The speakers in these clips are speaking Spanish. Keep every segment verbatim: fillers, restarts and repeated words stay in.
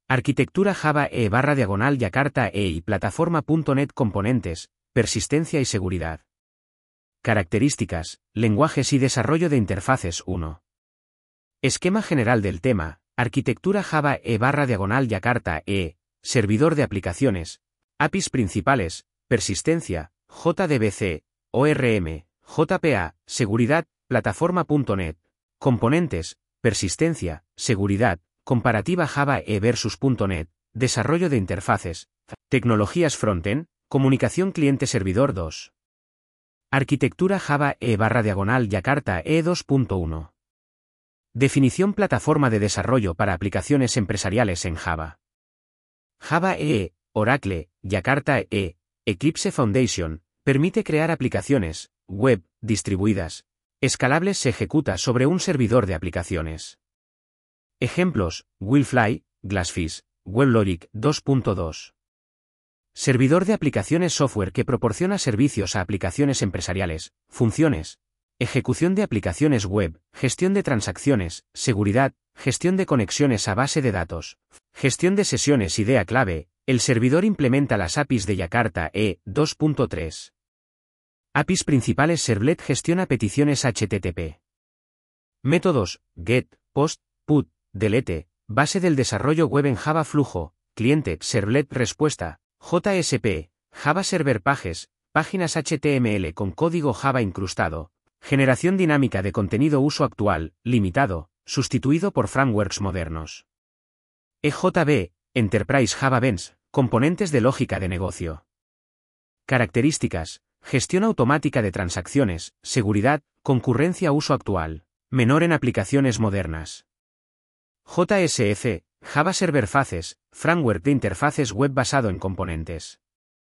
Arquitectura Java E barra diagonal Yakarta E y plataforma punto net componentes, persistencia y seguridad. Características, lenguajes y desarrollo de interfaces uno. Esquema general del tema, arquitectura Java E barra diagonal Yakarta E, servidor de aplicaciones, A P Is principales, persistencia, J D B C, O R M, J P A, seguridad, plataforma punto net, componentes, persistencia, seguridad, comparativa Java E versus punto net, desarrollo de interfaces, tecnologías frontend, comunicación cliente-servidor dos. Arquitectura Java E barra diagonal Yakarta E dos punto uno. Definición plataforma de desarrollo para aplicaciones empresariales en Java. Java E E, Oracle, Yakarta E E, Eclipse Foundation, permite crear aplicaciones, web, distribuidas, escalables se ejecuta sobre un servidor de aplicaciones. Ejemplos, Willfly, Glassfish, WebLogic dos punto dos. Servidor de aplicaciones software que proporciona servicios a aplicaciones empresariales, funciones, ejecución de aplicaciones web, gestión de transacciones, seguridad, gestión de conexiones a base de datos, gestión de sesiones. Idea clave, el servidor implementa las A P Is de Yakarta E dos punto tres. A P Is principales. Servlet gestiona peticiones H T T P. Métodos, get, post, put, delete, base del desarrollo web en Java. Flujo, cliente, servlet, respuesta, J S P, Java Server Pages, páginas H T M L con código Java incrustado, generación dinámica de contenido. Uso actual, limitado, sustituido por frameworks modernos. E J B, Enterprise Java Beans, componentes de lógica de negocio. Características, gestión automática de transacciones, seguridad, concurrencia. Uso actual, menor en aplicaciones modernas. J S F, Java Server Faces, framework de interfaces web basado en componentes.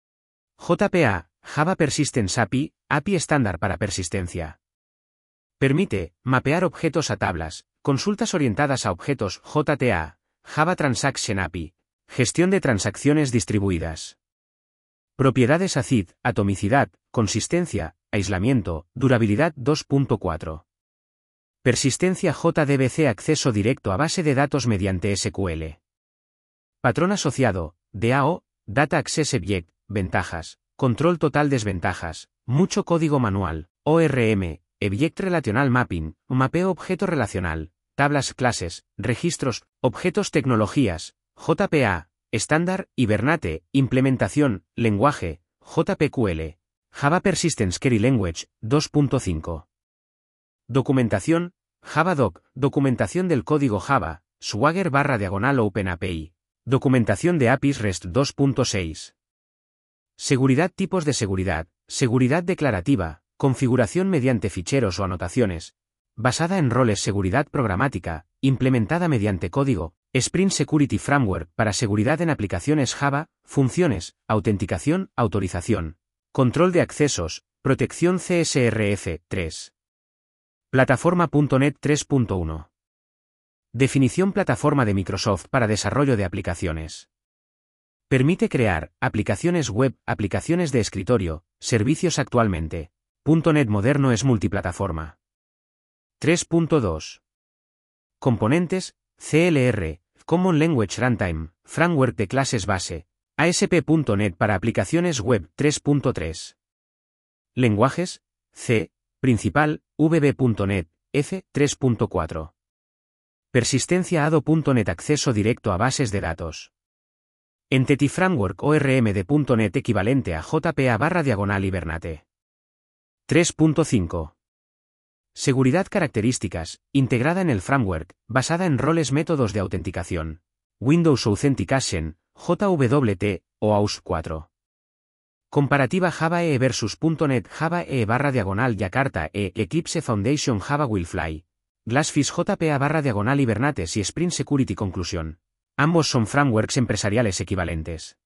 J P A, Java Persistence A P I, A P I estándar para persistencia. Permite mapear objetos a tablas, consultas orientadas a objetos. J T A, Java Transaction A P I, gestión de transacciones distribuidas. Propiedades A C I D, atomicidad, consistencia, aislamiento, durabilidad. dos punto cuatro. Persistencia. J D B C, acceso directo a base de datos mediante S Q L. Patrón asociado, D A O, Data Access Object, ventajas, control total. Desventajas, mucho código manual, O R M, Object Relational Mapping, mapeo objeto relacional, tablas. Clases, registros, objetos. Tecnologías, J P A, estándar, Hibernate, implementación, lenguaje, J P Q L, Java Persistence Query Language, dos punto cinco. Documentación, Javadoc, documentación del código Java, Swagger barra diagonal OpenAPI, documentación de A P Is REST. dos punto seis. Seguridad. Tipos de seguridad, seguridad declarativa, configuración mediante ficheros o anotaciones, basada en roles. Seguridad programática, implementada mediante código, Spring Security Framework para seguridad en aplicaciones Java, funciones, autenticación, autorización, control de accesos, protección. C S R F tres. Plataforma punto net tres punto uno. Definición. Plataforma de Microsoft para desarrollo de aplicaciones. Permite crear aplicaciones web, aplicaciones de escritorio, servicios. Actualmente, punto net moderno es multiplataforma. tres punto dos. Componentes, C L R, Common Language Runtime, Framework de clases base, A S P punto net para aplicaciones web. tres punto tres. Lenguajes, C, principal, V B punto net, F, tres punto cuatro. Persistencia. A D O punto net, acceso directo a bases de datos. Entity Framework O R M de punto net equivalente a J P A barra diagonal Hibernate. tres punto cinco. Seguridad. Características, integrada en el framework, basada en roles. Métodos de autenticación, Windows Authentication, J W T, o A U S cuatro. Comparativa. Java E E versus punto net, Java E E barra diagonal Yakarta E, Eclipse Foundation, Java Willfly, Glassfish, J P A barra diagonal Hibernate y Spring Security. Conclusión. Ambos son frameworks empresariales equivalentes.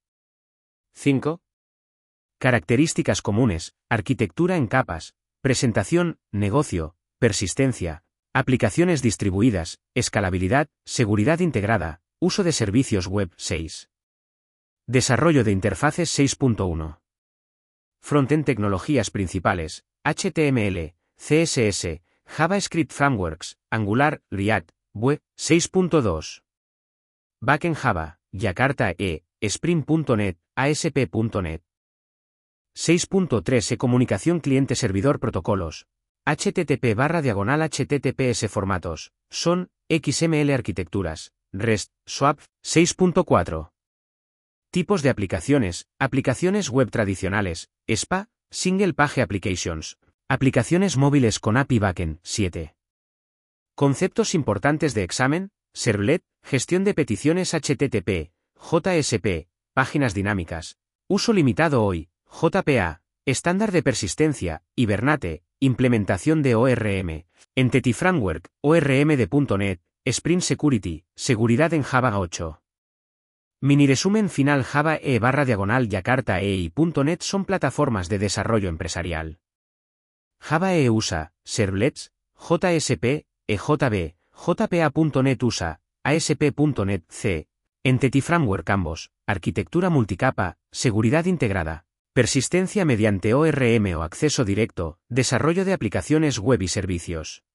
cinco. Características comunes, arquitectura en capas, presentación, negocio, persistencia, aplicaciones distribuidas, escalabilidad, seguridad integrada, uso de servicios web. seis. Desarrollo de interfaces. seis punto uno. Frontend. Tecnologías principales, H T M L, C S S, JavaScript Frameworks, Angular, React, Vue. seis punto dos. Backend Java, Jakarta E, Spring punto net, A S P punto net. seis punto tres E-Comunicación Cliente-Servidor Protocolos. H T T P barra diagonal H T T P S Formatos. Son, X M L Arquitecturas. REST, SWAP. seis punto cuatro. Tipos de aplicaciones. Aplicaciones web tradicionales. S P A, Single Page Applications. Aplicaciones móviles con A P I Backend. siete. Conceptos importantes de examen. Servlet, gestión de peticiones H T T P, J S P, páginas dinámicas. Uso limitado hoy, J P A, estándar de persistencia, Hibernate, implementación de O R M, Entity Framework, O R M de .NET, Spring Security, seguridad en Java ocho. Mini resumen final. Java E barra diagonal Jakarta E y .NET son plataformas de desarrollo empresarial. Java E usa Servlets, J S P, E J B, J P A punto net usa A S P punto net C, Entity Framework ambos, arquitectura multicapa, seguridad integrada, persistencia mediante O R M o acceso directo, desarrollo de aplicaciones web y servicios.